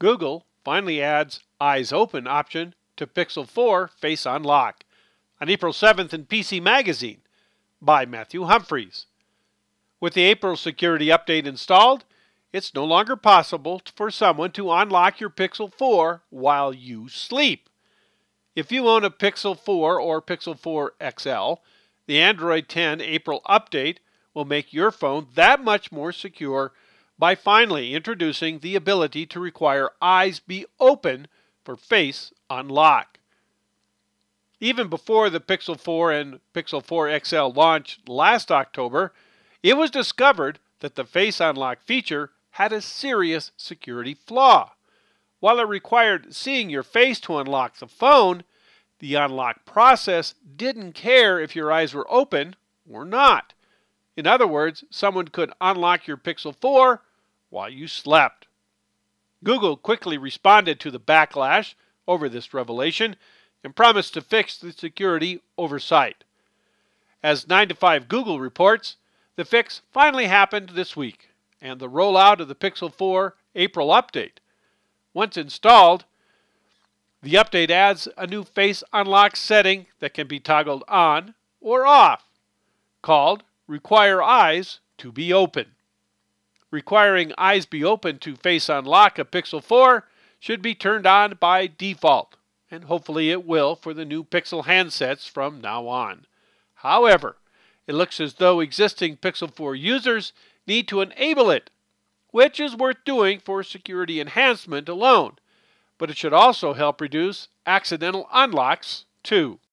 Google finally adds Eyes Open option to Pixel 4 Face Unlock on April 7th in PC Magazine by Matthew Humphreys. With the April security update installed, it's no longer possible for someone to unlock your Pixel 4 while you sleep. If you own a Pixel 4 or Pixel 4 XL, the Android 10 April update will make your phone that much more secure by finally introducing the ability to require eyes be open for Face Unlock. Even before the Pixel 4 and Pixel 4 XL launched last October, it was discovered that the Face Unlock feature had a serious security flaw. While it required seeing your face to unlock the phone, the unlock process didn't care if your eyes were open or not. In other words, someone could unlock your Pixel 4 while you slept. Google quickly responded to the backlash over this revelation and promised to fix the security oversight. As 9to5Google reports, the fix finally happened this week, and the rollout of the Pixel 4 April update. Once installed, the update adds a new Face Unlock setting that can be toggled on or off, called Require Eyes to be Open. Requiring eyes be open to Face Unlock a Pixel 4 should be turned on by default, and hopefully it will for the new Pixel handsets from now on. However, it looks as though existing Pixel 4 users need to enable it, which is worth doing for security enhancement alone, but it should also help reduce accidental unlocks too.